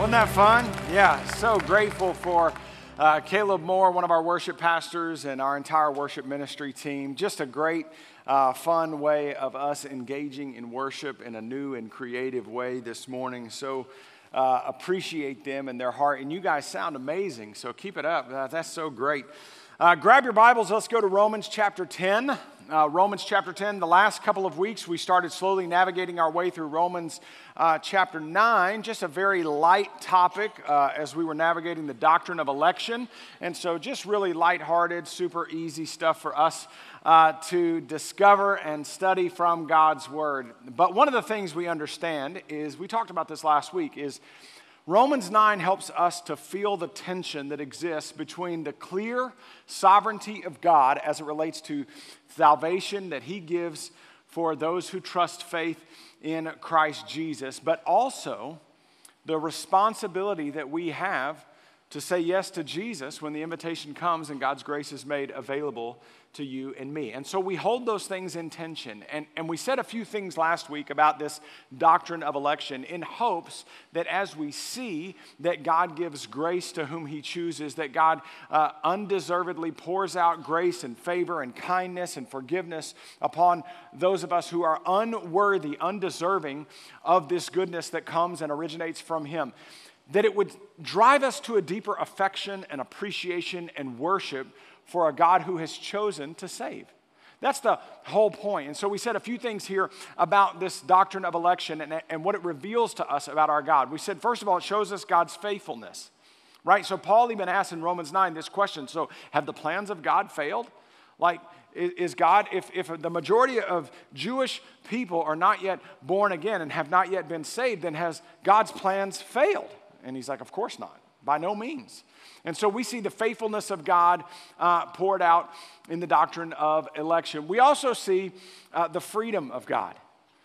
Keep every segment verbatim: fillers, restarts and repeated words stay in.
Wasn't that fun? Yeah, so grateful for uh, Caleb Moore, one of our worship pastors, and our entire worship ministry team. Just a great, uh, fun way of us engaging in worship in a new and creative way this morning. So uh, appreciate them and their heart. And you guys sound amazing, so keep it up. Uh, that's so great. Uh, grab your Bibles. Let's go to Romans chapter ten. Uh, Romans chapter ten, the last couple of weeks, we started slowly navigating our way through Romans uh, chapter nine, just a very light topic uh, as we were navigating the doctrine of election. And so just really lighthearted, super easy stuff for us uh, to discover and study from God's Word. But one of the things we understand is, we talked about this last week, is Romans nine helps us to feel the tension that exists between the clear sovereignty of God as it relates to salvation that He gives for those who trust faith in Christ Jesus, but also the responsibility that we have to say yes to Jesus when the invitation comes and God's grace is made available to you and me. And so we hold those things in tension. And, and we said a few things last week about this doctrine of election in hopes that as we see that God gives grace to whom He chooses, that God uh, undeservedly pours out grace and favor and kindness and forgiveness upon those of us who are unworthy, undeserving of this goodness that comes and originates from Him, that it would drive us to a deeper affection and appreciation and worship for a God who has chosen to save. That's the whole point. And so we said a few things here about this doctrine of election and, and what it reveals to us about our God. We said, first of all, it shows us God's faithfulness, right? So Paul even asked in Romans nine this question, so have the plans of God failed? Like, is God, if, if the majority of Jewish people are not yet born again and have not yet been saved, then has God's plans failed? And he's like, of course not, by no means. And so we see the faithfulness of God uh, poured out in the doctrine of election. We also see uh, the freedom of God.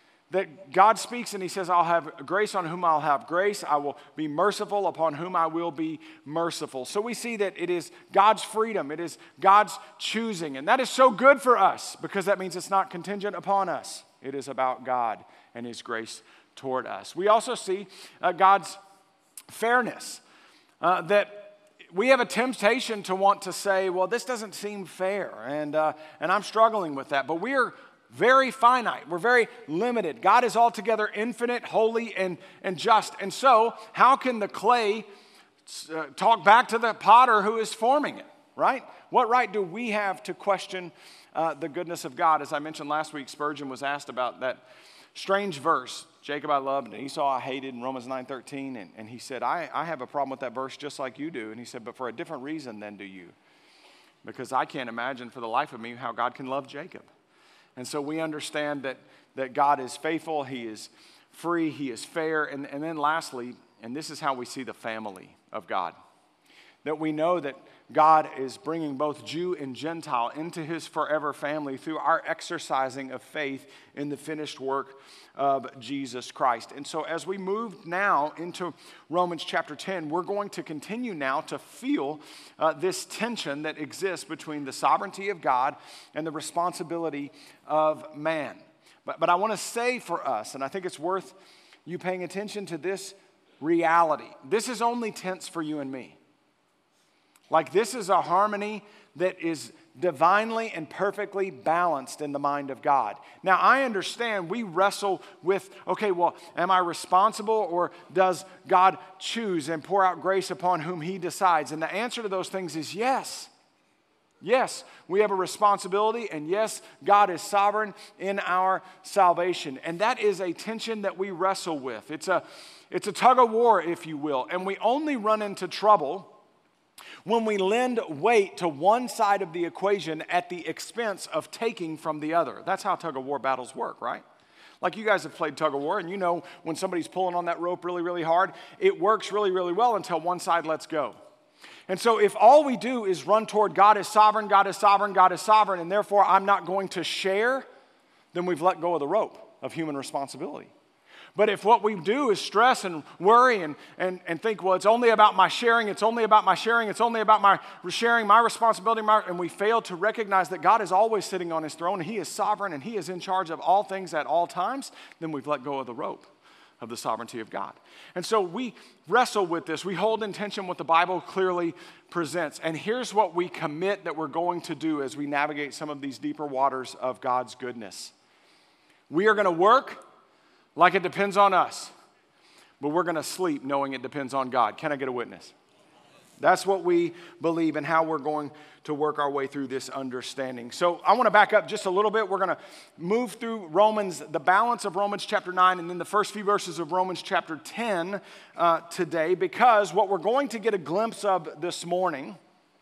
That God speaks and He says, I'll have grace on whom I'll have grace. I will be merciful upon whom I will be merciful. So we see that it is God's freedom. It is God's choosing. And that is so good for us because that means it's not contingent upon us. It is about God and His grace toward us. We also see uh, God's fairness. Uh, that we have a temptation to want to say, well, this doesn't seem fair, and uh, and I'm struggling with that. But we are very finite. We're very limited. God is altogether infinite, holy, and, and just. And so, how can the clay uh, talk back to the potter who is forming it, right? What right do we have to question uh, the goodness of God? As I mentioned last week, Spurgeon was asked about that strange verse, Jacob I loved and Esau I hated, in Romans nine thirteen, and, and he said, I, I have a problem with that verse just like you do. And he said, but for a different reason than do you. Because I can't imagine for the life of me how God can love Jacob. And so we understand that, that God is faithful, He is free, He is fair. And, and then lastly, and this is how we see the family of God, that we know that God is bringing both Jew and Gentile into His forever family through our exercising of faith in the finished work of Jesus Christ. And so as we move now into Romans chapter ten, we're going to continue now to feel uh, this tension that exists between the sovereignty of God and the responsibility of man. But, but I want to say for us, and I think it's worth you paying attention to this reality. This is only tense for you and me. Like, this is a harmony that is divinely and perfectly balanced in the mind of God. Now, I understand we wrestle with, okay, well, am I responsible, or does God choose and pour out grace upon whom He decides? And the answer to those things is yes. Yes, we have a responsibility, and yes, God is sovereign in our salvation. And that is a tension that we wrestle with. It's a, it's a tug of war, if you will. And we only run into trouble when we lend weight to one side of the equation at the expense of taking from the other. That's how tug of war battles work, right? Like, you guys have played tug of war, and you know when somebody's pulling on that rope really, really hard, it works really, really well until one side lets go. And so if all we do is run toward God is sovereign, God is sovereign, God is sovereign, and therefore I'm not going to share, then we've let go of the rope of human responsibility. But if what we do is stress and worry and, and, and think, well, it's only about my sharing, it's only about my sharing, it's only about my sharing, my responsibility, my, and we fail to recognize that God is always sitting on His throne, and He is sovereign, and He is in charge of all things at all times, then we've let go of the rope of the sovereignty of God. And so we wrestle with this. We hold in tension what the Bible clearly presents. And here's what we commit that we're going to do as we navigate some of these deeper waters of God's goodness. We are going to work like it depends on us, but we're going to sleep knowing it depends on God. Can I get a witness? That's what we believe and how we're going to work our way through this understanding. So I want to back up just a little bit. We're going to move through Romans, the balance of Romans chapter nine, and then the first few verses of Romans chapter ten uh, today, because what we're going to get a glimpse of this morning,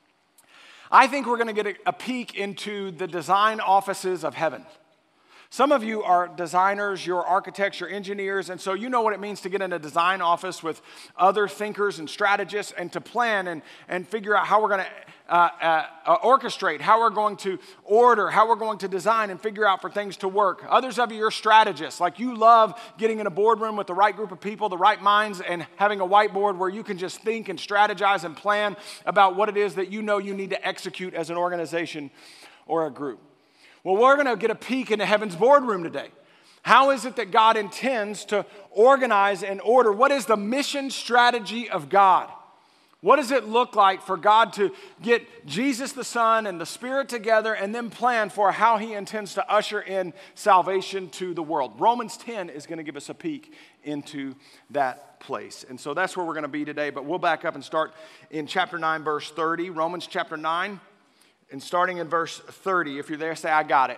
I think we're going to get a, a peek into the design offices of heaven. Some of you are designers, you're architects, you're engineers, and so you know what it means to get in a design office with other thinkers and strategists and to plan and, and figure out how we're going to uh, uh, uh, orchestrate, how we're going to order, how we're going to design and figure out for things to work. Others of you are strategists. Like you love getting in a boardroom with the right group of people, the right minds, and having a whiteboard where you can just think and strategize and plan about what it is that you know you need to execute as an organization or a group. Well, we're going to get a peek into heaven's boardroom today. How is it that God intends to organize and order? What is the mission strategy of God? What does it look like for God to get Jesus the Son and the Spirit together and then plan for how he intends to usher in salvation to the world? Romans ten is going to give us a peek into that place. And so that's where we're going to be today. But we'll back up and start in chapter nine, verse thirty. Romans chapter nine. And starting in verse thirty, if you're there, say, I got it. I got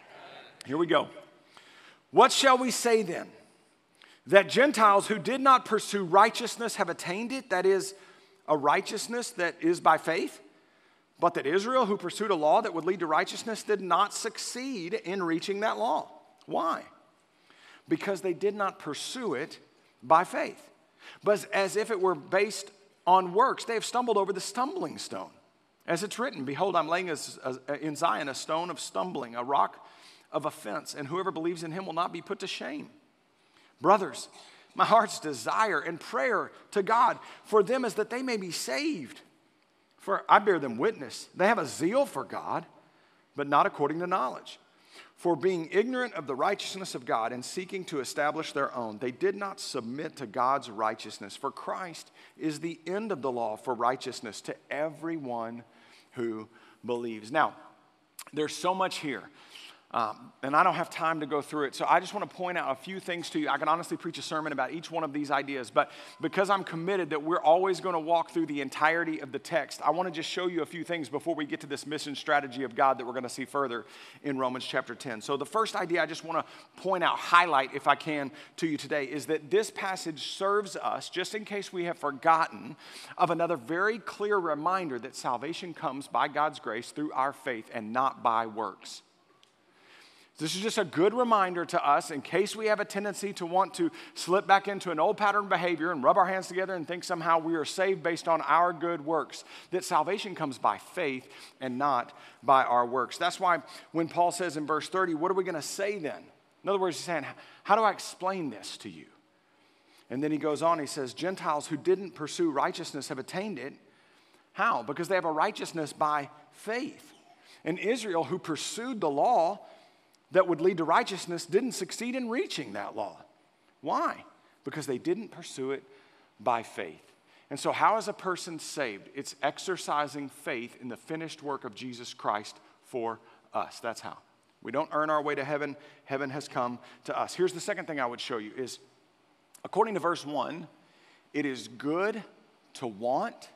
it. Here we go. What shall we say then? That Gentiles who did not pursue righteousness have attained it, that is, a righteousness that is by faith, but that Israel, who pursued a law that would lead to righteousness, did not succeed in reaching that law. Why? Because they did not pursue it by faith, but as if it were based on works. They have stumbled over the stumbling stone. As it's written, behold, I'm laying in Zion a stone of stumbling, a rock of offense, and whoever believes in him will not be put to shame. Brothers, my heart's desire and prayer to God for them is that they may be saved. For I bear them witness. They have a zeal for God, but not according to knowledge. For being ignorant of the righteousness of God and seeking to establish their own, they did not submit to God's righteousness. For Christ is the end of the law for righteousness to everyone who believes. Now, there's so much here, um, and I don't have time to go through it, so I just want to point out a few things to you. I can honestly preach a sermon about each one of these ideas, but because I'm committed that we're always going to walk through the entirety of the text, I want to just show you a few things before we get to this mission strategy of God that we're going to see further in Romans chapter ten. So the first idea I just want to point out, highlight if I can to you today, is that this passage serves us, just in case we have forgotten, of another very clear reminder that salvation comes by God's grace through our faith and not by works. This is just a good reminder to us in case we have a tendency to want to slip back into an old pattern behavior and rub our hands together and think somehow we are saved based on our good works, that salvation comes by faith and not by our works. That's why when Paul says in verse thirty, what are we going to say then? In other words, he's saying, how do I explain this to you? And then he goes on, he says, Gentiles who didn't pursue righteousness have attained it. How? Because they have a righteousness by faith. And Israel, who pursued the law that would lead to righteousness, didn't succeed in reaching that law. Why? Because they didn't pursue it by faith. And so how is a person saved? It's exercising faith in the finished work of Jesus Christ for us. That's how. We don't earn our way to heaven. Heaven has come to us. Here's the second thing I would show you is, according to verse one, it is good to want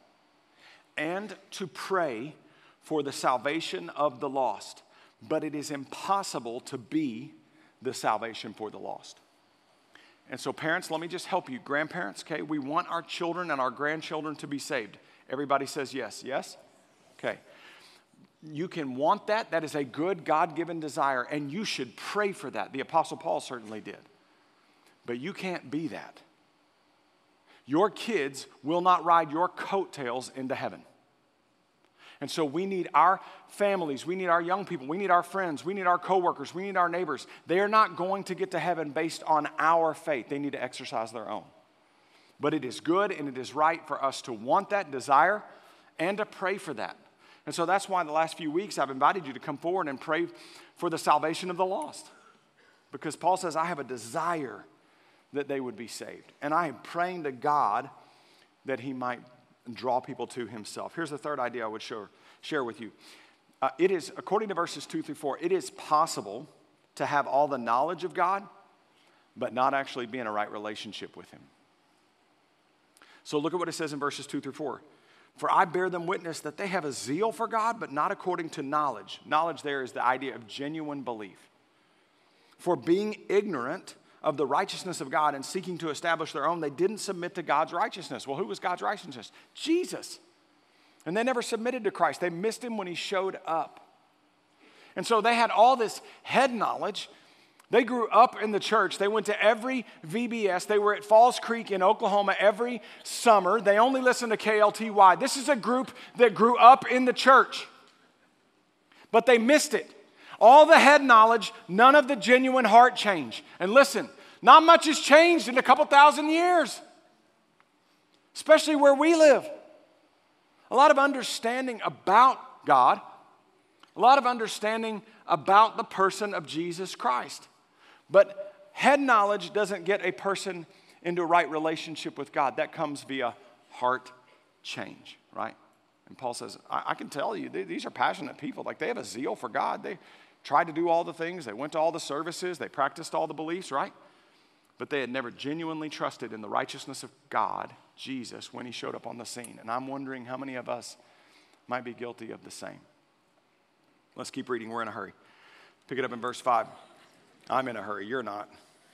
and to pray for the salvation of the lost. But it is impossible to be the salvation for the lost. And so parents, let me just help you. Grandparents, okay, we want our children and our grandchildren to be saved. Everybody says yes. Yes? Okay. You can want that. That is a good God-given desire, and you should pray for that. The Apostle Paul certainly did. But you can't be that. Your kids will not ride your coattails into heaven. And so we need our families, we need our young people, we need our friends, we need our coworkers, we need our neighbors. They are not going to get to heaven based on our faith. They need to exercise their own. But it is good and it is right for us to want that desire and to pray for that. And so that's why the last few weeks I've invited you to come forward and pray for the salvation of the lost. Because Paul says, I have a desire that they would be saved. And I am praying to God that he might draw people to himself. Here's the third idea I would share, share with you. Uh, it is, according to verses two through four, it is possible to have all the knowledge of God, but not actually be in a right relationship with him. So look at what it says in verses two through four. For I bear them witness that they have a zeal for God, but not according to knowledge. Knowledge there is the idea of genuine belief. For being ignorant of the righteousness of God and seeking to establish their own, they didn't submit to God's righteousness. Well, who was God's righteousness? Jesus. And they never submitted to Christ. They missed him when he showed up. And so they had all this head knowledge. They grew up in the church. They went to every V B S. They were at Falls Creek in Oklahoma every summer. They only listened to K L T Y. This is a group that grew up in the church. But they missed it. All the head knowledge, none of the genuine heart change. And listen, not much has changed in a couple thousand years, especially where we live. A lot of understanding about God, a lot of understanding about the person of Jesus Christ. But head knowledge doesn't get a person into a right relationship with God. That comes via heart change, right? And Paul says, I, I can tell you, they, these are passionate people. Like, they have a zeal for God. They tried to do all the things. They went to all the services. They practiced all the beliefs, right? But they had never genuinely trusted in the righteousness of God, Jesus, when he showed up on the scene. And I'm wondering how many of us might be guilty of the same. Let's keep reading. We're in a hurry. Pick it up in verse five. I'm in a hurry. You're not.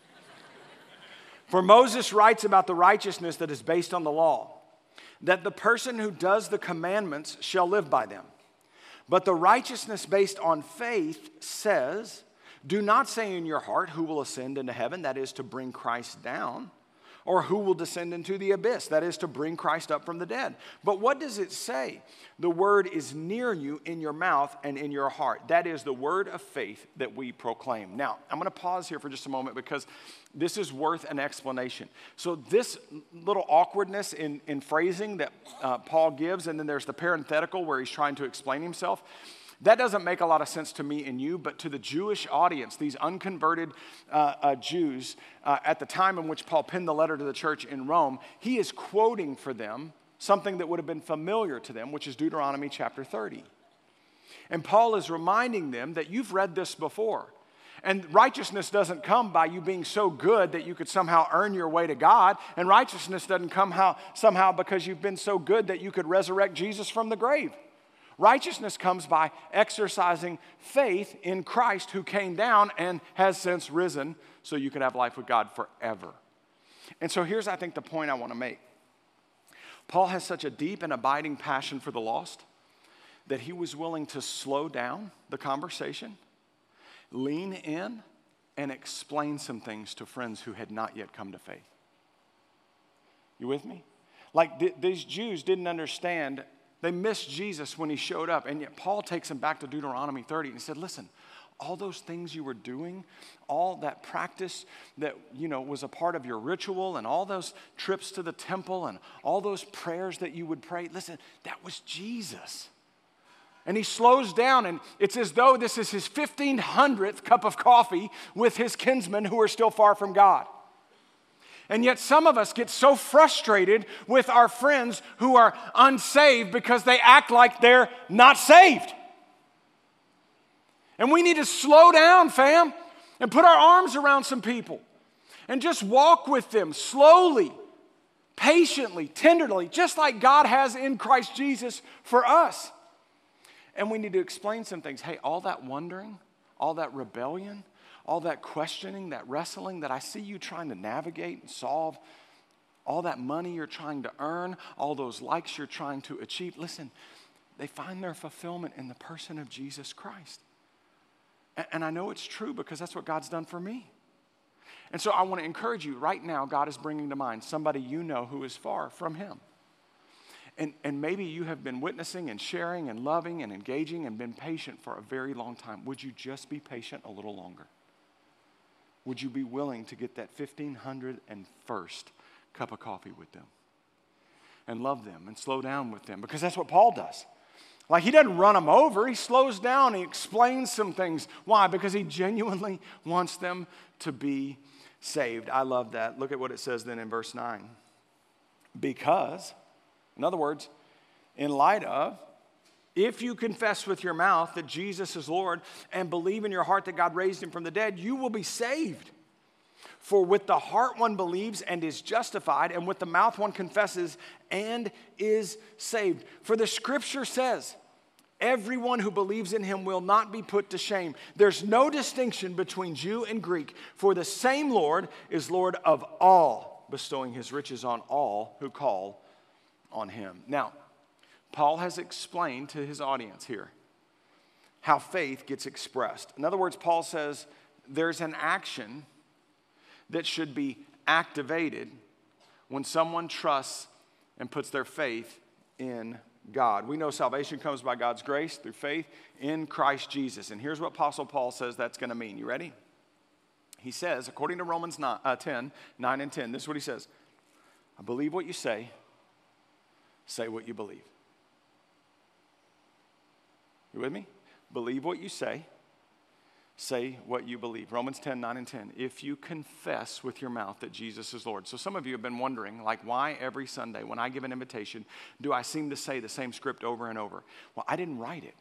For Moses writes about the righteousness that is based on the law, that the person who does the commandments shall live by them. But the righteousness based on faith says, do not say in your heart, who will ascend into heaven, that is to bring Christ down, or who will descend into the abyss, that is to bring Christ up from the dead. But what does it say? The word is near you, in your mouth and in your heart. That is the word of faith that we proclaim. Now, I'm going to pause here for just a moment because this is worth an explanation. So this little awkwardness in, in phrasing that uh, Paul gives, and then there's the parenthetical where he's trying to explain himself, that doesn't make a lot of sense to me and you, but to the Jewish audience, these unconverted uh, uh, Jews, uh, at the time in which Paul penned the letter to the church in Rome, he is quoting for them something that would have been familiar to them, which is Deuteronomy chapter thirty. And Paul is reminding them that you've read this before. And righteousness doesn't come by you being so good that you could somehow earn your way to God. And righteousness doesn't come how, somehow because you've been so good that you could resurrect Jesus from the grave. Righteousness comes by exercising faith in Christ who came down and has since risen so you can have life with God forever. And so here's, I think, the point I want to make. Paul has such a deep and abiding passion for the lost that he was willing to slow down the conversation, lean in, and explain some things to friends who had not yet come to faith. You with me? Like th- these Jews didn't understand. They missed Jesus when he showed up. And yet Paul takes them back to Deuteronomy thirty and he said, listen, all those things you were doing, all that practice that, you know, was a part of your ritual and all those trips to the temple and all those prayers that you would pray, listen, that was Jesus. And he slows down, and it's as though this is his fifteen hundredth cup of coffee with his kinsmen who are still far from God. And yet some of us get so frustrated with our friends who are unsaved because they act like they're not saved. And we need to slow down, fam, and put our arms around some people and just walk with them slowly, patiently, tenderly, just like God has in Christ Jesus for us. And we need to explain some things. Hey, all that wondering, all that rebellion, all that questioning, that wrestling that I see you trying to navigate and solve, all that money you're trying to earn, all those likes you're trying to achieve, listen, they find their fulfillment in the person of Jesus Christ. And I know it's true because that's what God's done for me. And so I want to encourage you right now, God is bringing to mind somebody you know who is far from him. And, and maybe you have been witnessing and sharing and loving and engaging and been patient for a very long time. Would you just be patient a little longer? Would you be willing to get that fifteen hundred first cup of coffee with them and love them and slow down with them? Because that's what Paul does. Like, he doesn't run them over. He slows down. He explains some things. Why? Because he genuinely wants them to be saved. I love that. Look at what it says then in verse nine. Because, in other words, in light of, if you confess with your mouth that Jesus is Lord and believe in your heart that God raised him from the dead, you will be saved. For with the heart one believes and is justified, and with the mouth one confesses and is saved. For the scripture says, everyone who believes in him will not be put to shame. There's no distinction between Jew and Greek, for the same Lord is Lord of all, bestowing his riches on all who call on him. Now, Paul has explained to his audience here how faith gets expressed. In other words, Paul says there's an action that should be activated when someone trusts and puts their faith in God. We know salvation comes by God's grace through faith in Christ Jesus. And here's what Apostle Paul says that's going to mean. You ready? He says, according to Romans ten, nine and ten, this is what he says. I believe what you say. Say what you believe. You with me? Believe what you say. Say what you believe. Romans ten, nine and ten. If you confess with your mouth that Jesus is Lord. So some of you have been wondering, like, why every Sunday when I give an invitation, do I seem to say the same script over and over? Well, I didn't write it.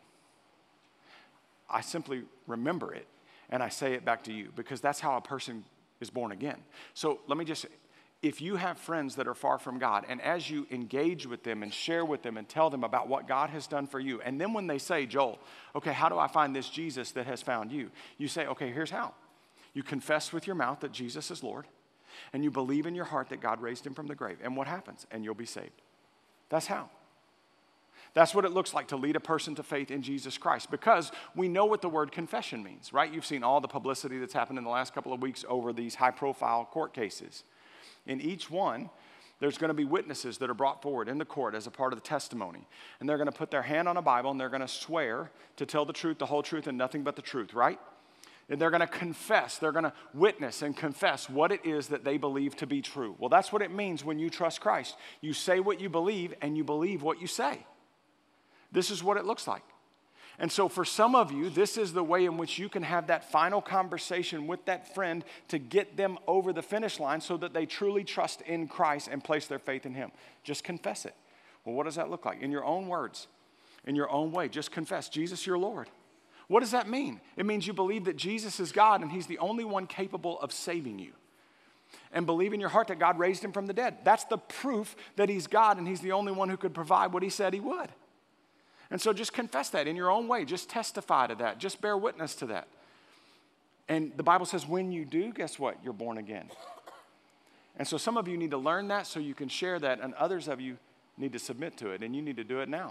I simply remember it, and I say it back to you, because that's how a person is born again. So let me just say, if you have friends that are far from God, and as you engage with them and share with them and tell them about what God has done for you, and then when they say, Joel, okay, how do I find this Jesus that has found you? You say, okay, here's how. You confess with your mouth that Jesus is Lord, and you believe in your heart that God raised him from the grave. And what happens? And you'll be saved. That's how. That's what it looks like to lead a person to faith in Jesus Christ, because we know what the word confession means, right? You've seen all the publicity that's happened in the last couple of weeks over these high-profile court cases. In each one, there's going to be witnesses that are brought forward in the court as a part of the testimony. And they're going to put their hand on a Bible, and they're going to swear to tell the truth, the whole truth, and nothing but the truth, right? And they're going to confess. They're going to witness and confess what it is that they believe to be true. Well, that's what it means when you trust Christ. You say what you believe, and you believe what you say. This is what it looks like. And so for some of you, this is the way in which you can have that final conversation with that friend to get them over the finish line so that they truly trust in Christ and place their faith in him. Just confess it. Well, what does that look like? In your own words, in your own way, just confess, Jesus, your Lord. What does that mean? It means you believe that Jesus is God and he's the only one capable of saving you. And believe in your heart that God raised him from the dead. That's the proof that he's God and he's the only one who could provide what he said he would. And so just confess that in your own way. Just testify to that. Just bear witness to that. And the Bible says when you do, guess what? You're born again. And so some of you need to learn that so you can share that, and others of you need to submit to it, and you need to do it now.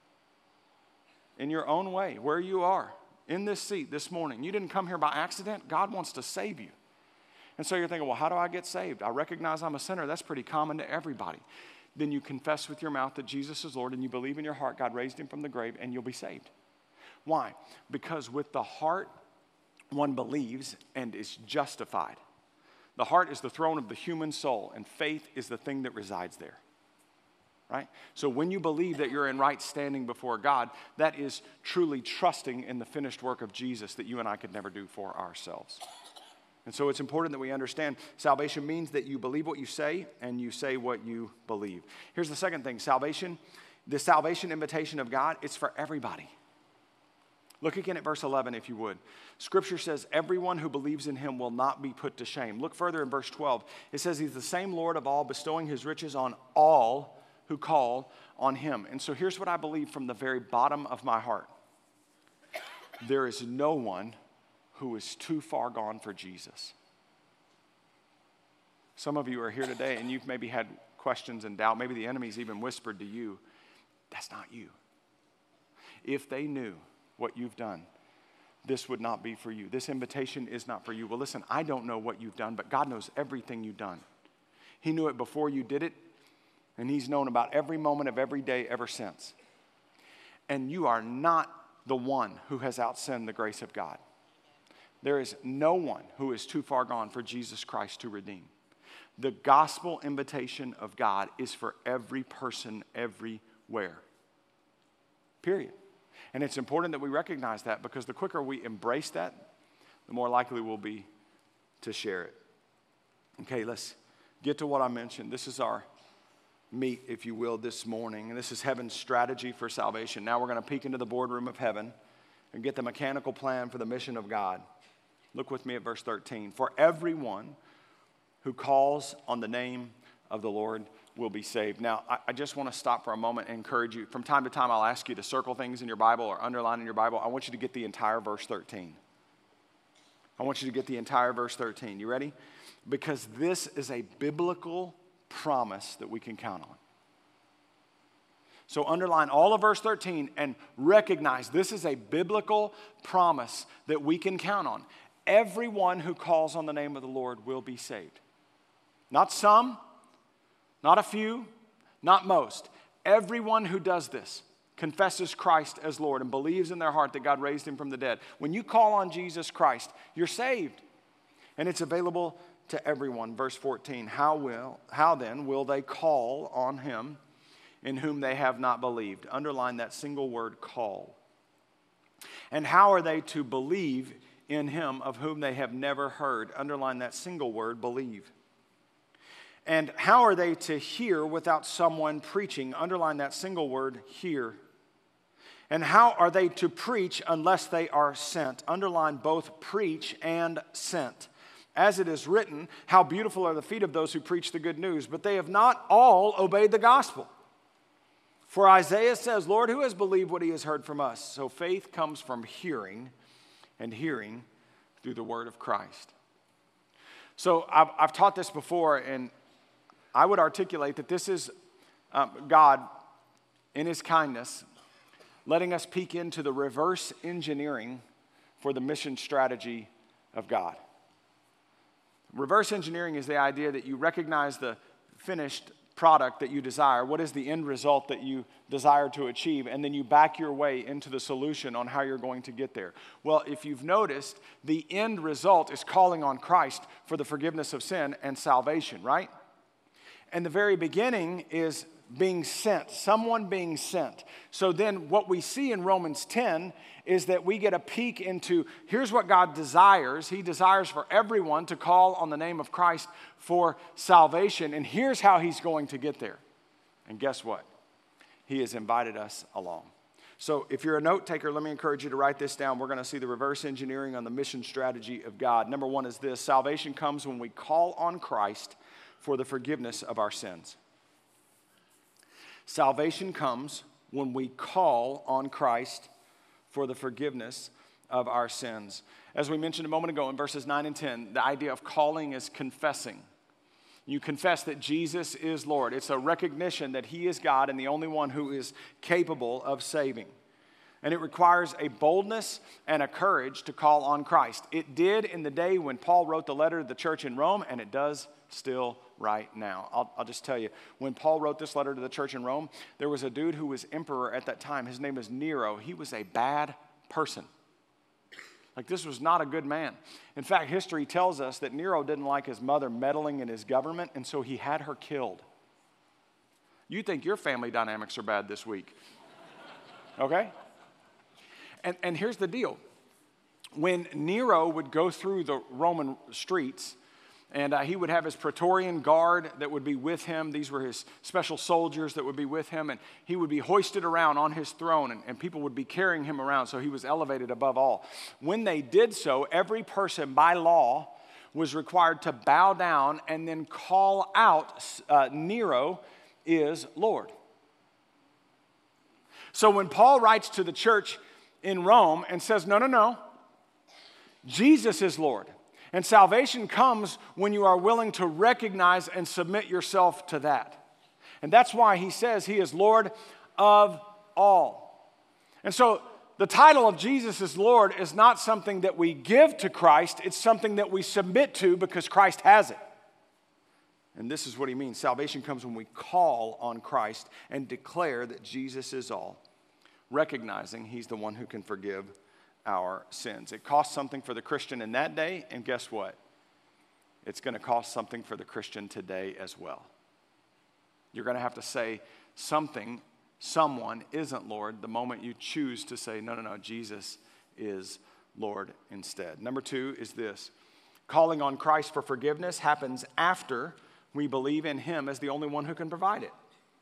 In your own way, where you are, in this seat this morning. You didn't come here by accident. God wants to save you. And so you're thinking, well, how do I get saved? I recognize I'm a sinner. That's pretty common to everybody. Then you confess with your mouth that Jesus is Lord, and you believe in your heart God raised him from the grave, and you'll be saved. Why? Because with the heart, one believes and is justified. The heart is the throne of the human soul, and faith is the thing that resides there. Right? So when you believe that you're in right standing before God, that is truly trusting in the finished work of Jesus that you and I could never do for ourselves. And so it's important that we understand salvation means that you believe what you say and you say what you believe. Here's the second thing. Salvation, the salvation invitation of God, it's for everybody. Look again at verse eleven, if you would. Scripture says everyone who believes in him will not be put to shame. Look further in verse twelve. It says he's the same Lord of all, bestowing his riches on all who call on him. And so here's what I believe from the very bottom of my heart. There is no one who is too far gone for Jesus. Some of you are here today and you've maybe had questions and doubt. Maybe the enemy's even whispered to you, that's not you. If they knew what you've done, this would not be for you. This invitation is not for you. Well, listen, I don't know what you've done, but God knows everything you've done. He knew it before you did it, and he's known about every moment of every day ever since. And you are not the one who has outsinned the grace of God. There is no one who is too far gone for Jesus Christ to redeem. The gospel invitation of God is for every person, everywhere. Period. And it's important that we recognize that, because the quicker we embrace that, the more likely we'll be to share it. Okay, let's get to what I mentioned. This is our meat, if you will, this morning. And this is heaven's strategy for salvation. Now we're going to peek into the boardroom of heaven and get the mechanical plan for the mission of God. Look with me at verse thirteen. For everyone who calls on the name of the Lord will be saved. Now, I, I just want to stop for a moment and encourage you. From time to time, I'll ask you to circle things in your Bible or underline in your Bible. I want you to get the entire verse thirteen. I want you to get the entire verse thirteen. You ready? Because this is a biblical promise that we can count on. So underline all of verse thirteen and recognize this is a biblical promise that we can count on. Everyone who calls on the name of the Lord will be saved. Not some, not a few, not most. Everyone who does this, confesses Christ as Lord and believes in their heart that God raised him from the dead. When you call on Jesus Christ, you're saved. And it's available to everyone. Verse fourteen, how will, how then will they call on him in whom they have not believed? Underline that single word, call. And how are they to believe in him of whom they have never heard? Underline that single word, believe. And how are they to hear without someone preaching? Underline that single word, hear. And how are they to preach unless they are sent? Underline both preach and sent. As it is written, how beautiful are the feet of those who preach the good news, but they have not all obeyed the gospel. For Isaiah says, Lord, who has believed what he has heard from us? So faith comes from hearing, and hearing through the word of Christ. So I've, I've taught this before, and I would articulate that this is um, God, in his kindness, letting us peek into the reverse engineering for the mission strategy of God. Reverse engineering is the idea that you recognize the finished product that you desire. What is the end result that you desire to achieve? And then you back your way into the solution on how you're going to get there. Well, if you've noticed, the end result is calling on Christ for the forgiveness of sin and salvation, right? And the very beginning is being sent, someone being sent. So then what we see in Romans ten is that we get a peek into, here's what God desires. He desires for everyone to call on the name of Christ for salvation. And here's how he's going to get there. And guess what? He has invited us along. So if you're a note taker, let me encourage you to write this down. We're going to see the reverse engineering on the mission strategy of God. Number one is this: salvation comes when we call on Christ for the forgiveness of our sins. Salvation comes when we call on Christ for the forgiveness of our sins. As we mentioned a moment ago in verses nine and ten, the idea of calling is confessing. You confess that Jesus is Lord. It's a recognition that he is God and the only one who is capable of saving. And it requires a boldness and a courage to call on Christ. It did in the day when Paul wrote the letter to the church in Rome, and it does still right now. I'll, I'll just tell you, when Paul wrote this letter to the church in Rome, there was a dude who was emperor at that time. His name is Nero. He was a bad person. Like, this was not a good man. In fact, history tells us that Nero didn't like his mother meddling in his government, and so he had her killed. You think your family dynamics are bad this week. Okay? And, and here's the deal. When Nero would go through the Roman streets, and uh, he would have his Praetorian guard that would be with him. These were his special soldiers that would be with him. And he would be hoisted around on his throne, and, and people would be carrying him around, so he was elevated above all. When they did so, every person by law was required to bow down and then call out, uh, Nero is Lord. So when Paul writes to the church in Rome and says, no, no, no, Jesus is Lord. And salvation comes when you are willing to recognize and submit yourself to that. And that's why he says he is Lord of all. And so the title of Jesus is Lord is not something that we give to Christ. It's something that we submit to because Christ has it. And this is what he means. Salvation comes when we call on Christ and declare that Jesus is all, recognizing he's the one who can forgive our sins. It cost something for the Christian in that day, and guess what? It's going to cost something for the Christian today as well. You're going to have to say something, someone isn't Lord the moment you choose to say, no, no, no, Jesus is Lord instead. Number two is this: Calling on Christ for forgiveness happens after we believe in him as the only one who can provide it.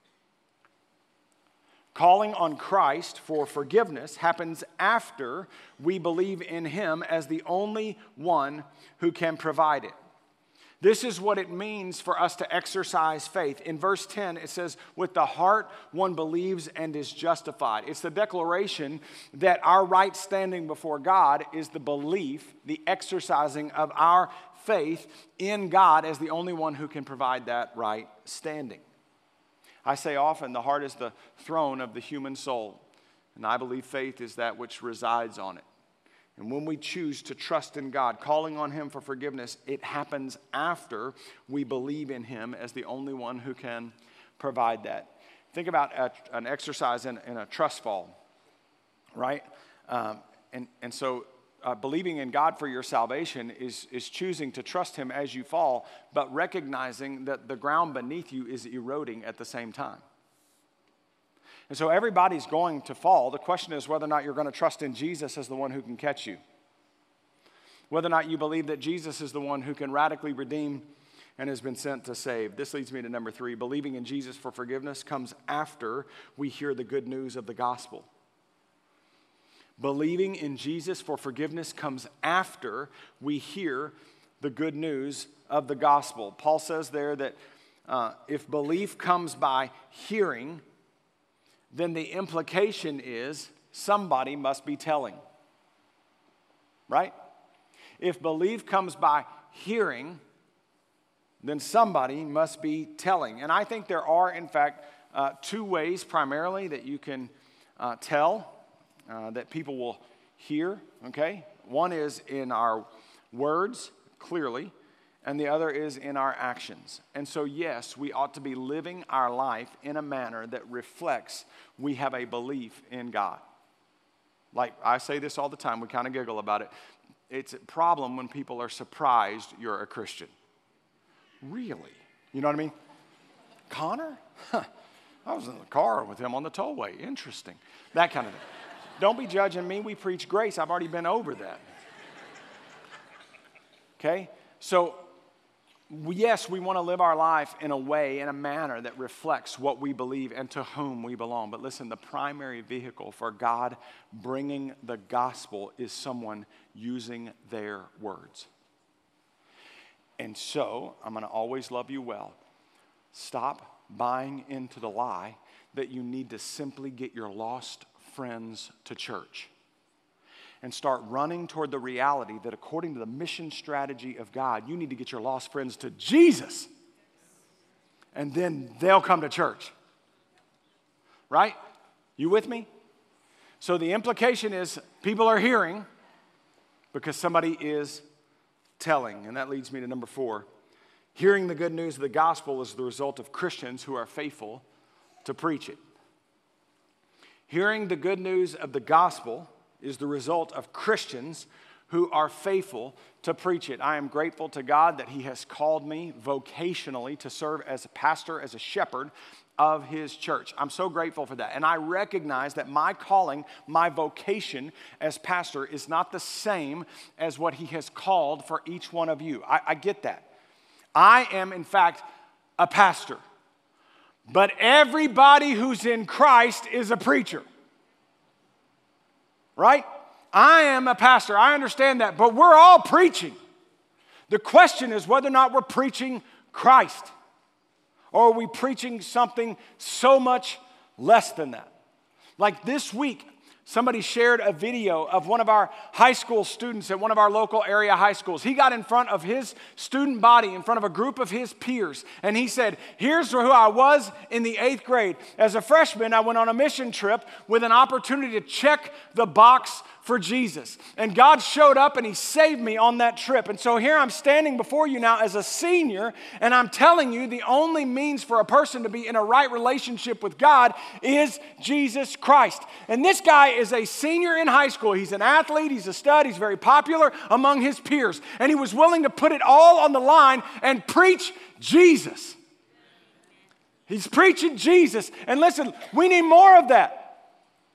Calling on Christ for forgiveness happens after we believe in him as the only one who can provide it. This is what it means for us to exercise faith. In verse ten, it says, with the heart one believes and is justified. It's the declaration that our right standing before God is the belief, the exercising of our faith in God as the only one who can provide that right standing. I say often, the heart is the throne of the human soul, and I believe faith is that which resides on it. And when we choose to trust in God, calling on him for forgiveness, it happens after we believe in him as the only one who can provide that. Think about a, an exercise in, in a trust fall, right? Um, and, and so uh, believing in God for your salvation is, is choosing to trust him as you fall, but recognizing that the ground beneath you is eroding at the same time. And so everybody's going to fall. The question is whether or not you're going to trust in Jesus as the one who can catch you. Whether or not you believe that Jesus is the one who can radically redeem and has been sent to save. This leads me to number three. Believing in Jesus for forgiveness comes after we hear the good news of the gospel. Believing in Jesus for forgiveness comes after we hear the good news of the gospel. Paul says there that uh, if belief comes by hearing, then the implication is somebody must be telling. Right? If belief comes by hearing, then somebody must be telling. And I think there are, in fact, uh, two ways primarily that you can uh, tell, uh, that people will hear, okay? One is in our words, clearly, and the other is in our actions. And so, yes, we ought to be living our life in a manner that reflects we have a belief in God. Like I say this all the time, we kind of giggle about it. It's a problem when people are surprised you're a Christian. Really? You know what I mean? Connor? Huh. I was in the car with him on the tollway. Interesting. That kind of thing. Don't be judging me. We preach grace. I've already been over that. Okay? So, yes, we want to live our life in a way, in a manner that reflects what we believe and to whom we belong. But listen, the primary vehicle for God bringing the gospel is someone using their words. And so, I'm going to always love you well. Stop buying into the lie that you need to simply get your lost friends to church. And start running toward the reality that according to the mission strategy of God, you need to get your lost friends to Jesus. And then they'll come to church. Right? You with me? So the implication is people are hearing because somebody is telling. And that leads me to number four. Hearing the good news of the gospel is the result of Christians who are faithful to preach it. Hearing the good news of the gospel is the result of Christians who are faithful to preach it. I am grateful to God that he has called me vocationally to serve as a pastor, as a shepherd of his church. I'm so grateful for that. And I recognize that my calling, my vocation as pastor is not the same as what he has called for each one of you. I, I get that. I am, in fact, a pastor. But everybody who's in Christ is a preacher. Right? I am a pastor. I understand that. But we're all preaching. The question is whether or not we're preaching Christ. Or are we preaching something so much less than that? Like this week, somebody shared a video of one of our high school students at one of our local area high schools. He got in front of his student body, in front of a group of his peers, and he said, here's who I was in the eighth grade. As a freshman, I went on a mission trip with an opportunity to check the box for Jesus. And God showed up and he saved me on that trip. And so here I'm standing before you now as a senior, and I'm telling you the only means for a person to be in a right relationship with God is Jesus Christ. And this guy is a senior in high school. He's an athlete, he's a stud, he's very popular among his peers. And he was willing to put it all on the line and preach Jesus. He's preaching Jesus. And listen, we need more of that.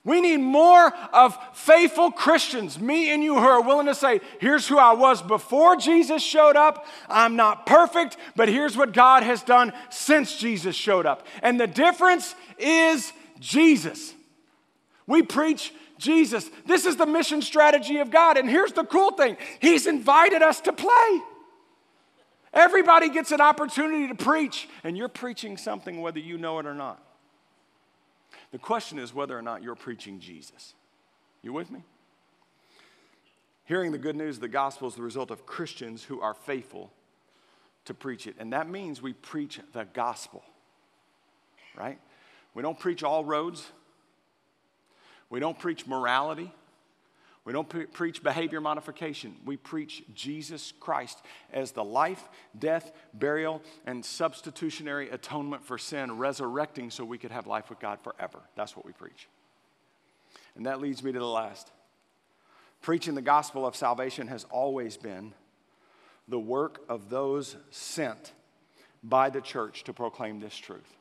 We need more of faithful Christians, me and you, who are willing to say, here's who I was before Jesus showed up. I'm not perfect, but here's what God has done since Jesus showed up. And the difference is Jesus. We preach Jesus. This is the mission strategy of God. And here's the cool thing. He's invited us to play. Everybody gets an opportunity to preach, and you're preaching something whether you know it or not. The question is whether or not you're preaching Jesus. You with me? Hearing the good news of the gospel is the result of Christians who are faithful to preach it. And that means we preach the gospel, right? We don't preach all roads. We don't preach morality. We don't pre- preach behavior modification. We preach Jesus Christ as the life, death, burial, and substitutionary atonement for sin, resurrecting so we could have life with God forever. That's what we preach. And that leads me to the last. Preaching the gospel of salvation has always been the work of those sent by the church to proclaim this truth.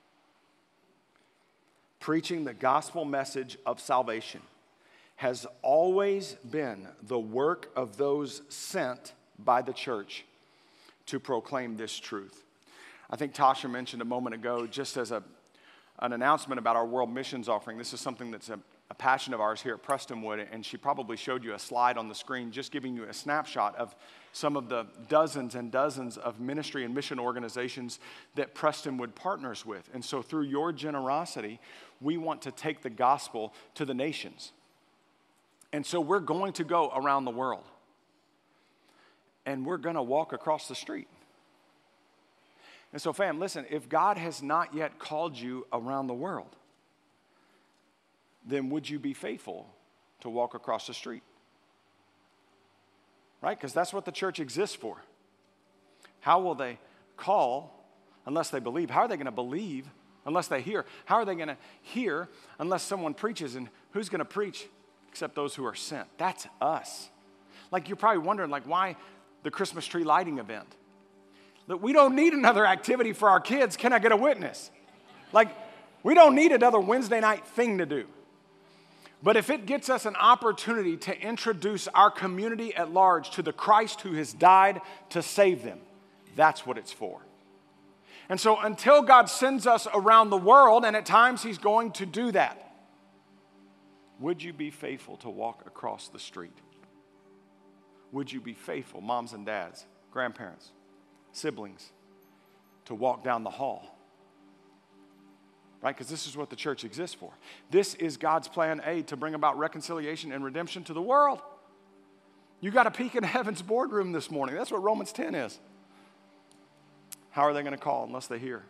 Preaching the gospel message of salvation has always been the work of those sent by the church to proclaim this truth. I think Tasha mentioned a moment ago, just as a, an announcement about our world missions offering, this is something that's a, a passion of ours here at Prestonwood, and she probably showed you a slide on the screen just giving you a snapshot of some of the dozens and dozens of ministry and mission organizations that Prestonwood partners with. And so through your generosity, we want to take the gospel to the nations. And so we're going to go around the world. And we're going to walk across the street. And so, fam, listen, if God has not yet called you around the world, then would you be faithful to walk across the street? Right? Because that's what the church exists for. How will they call unless they believe? How are they going to believe unless they hear? How are they going to hear unless someone preaches? And who's going to preach except those who are sent? That's us. Like, you're probably wondering, like, why the Christmas tree lighting event? Look, we don't need another activity for our kids. Can I get a witness? Like, we don't need another Wednesday night thing to do. But if it gets us an opportunity to introduce our community at large to the Christ who has died to save them, that's what it's for. And so until God sends us around the world, and at times He's going to do that, would you be faithful to walk across the street? Would you be faithful, moms and dads, grandparents, siblings, to walk down the hall? Right? Because this is what the church exists for. This is God's plan A, to bring about reconciliation and redemption to the world. You got a peek in heaven's boardroom this morning. That's what Romans ten is. How are they going to call unless they hear?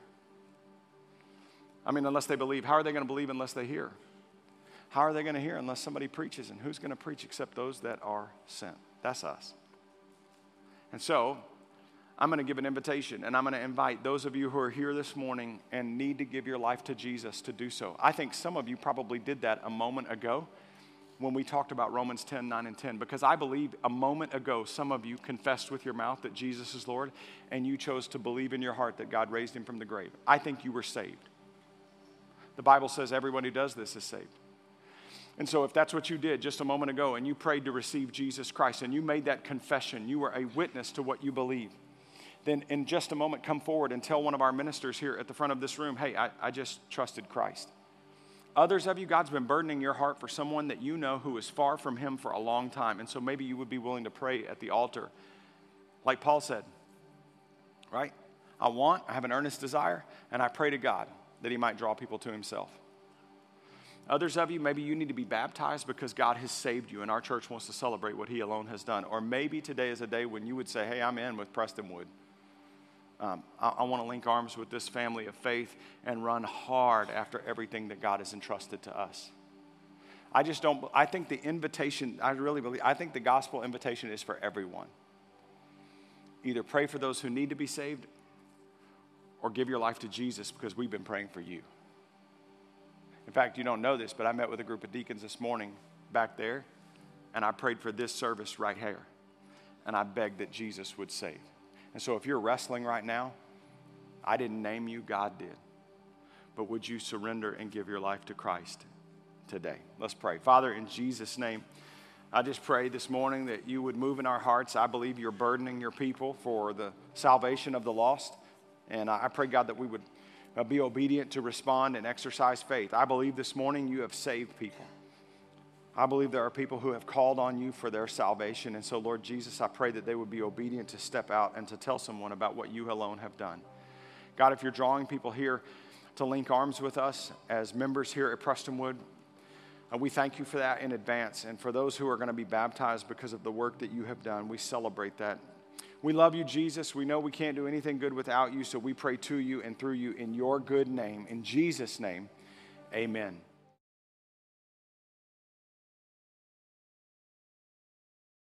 I mean, unless they believe. How are they going to believe unless they hear? How are they going to hear unless somebody preaches? And who's going to preach except those that are sent? That's us. And so, I'm going to give an invitation, and I'm going to invite those of you who are here this morning and need to give your life to Jesus to do so. I think some of you probably did that a moment ago when we talked about Romans ten, nine, and ten, because I believe a moment ago some of you confessed with your mouth that Jesus is Lord, and you chose to believe in your heart that God raised Him from the grave. I think you were saved. The Bible says everyone who does this is saved. And so if that's what you did just a moment ago and you prayed to receive Jesus Christ and you made that confession, you were a witness to what you believe, then in just a moment come forward and tell one of our ministers here at the front of this room, hey, I, I just trusted Christ. Others of you, God's been burdening your heart for someone that you know who is far from Him for a long time. And so maybe you would be willing to pray at the altar. Like Paul said, right? I want, I have an earnest desire, and I pray to God that He might draw people to Himself. Others of you, maybe you need to be baptized because God has saved you and our church wants to celebrate what He alone has done. Or maybe today is a day when you would say, hey, I'm in with Prestonwood. Um, I, I want to link arms with this family of faith and run hard after everything that God has entrusted to us. I just don't, I think the invitation, I really believe, I think the gospel invitation is for everyone. Either pray for those who need to be saved or give your life to Jesus because we've been praying for you. In fact, you don't know this, but I met with a group of deacons this morning back there, and I prayed for this service right here, and I begged that Jesus would save. And so if you're wrestling right now, I didn't name you, God did. But would you surrender and give your life to Christ today. Let's pray. Father, in Jesus' name, I just pray this morning that you would move in our hearts. I believe you're burdening your people for the salvation of the lost. And I pray, God, that we would be obedient to respond and exercise faith. I believe this morning you have saved people. I believe there are people who have called on you for their salvation. And so, Lord Jesus, I pray that they would be obedient to step out and to tell someone about what you alone have done. God, if you're drawing people here to link arms with us as members here at Prestonwood, uh, we thank you for that in advance. And for those who are going to be baptized because of the work that you have done, we celebrate that. We love you, Jesus. We know we can't do anything good without you, so we pray to you and through you in your good name. In Jesus' name, amen.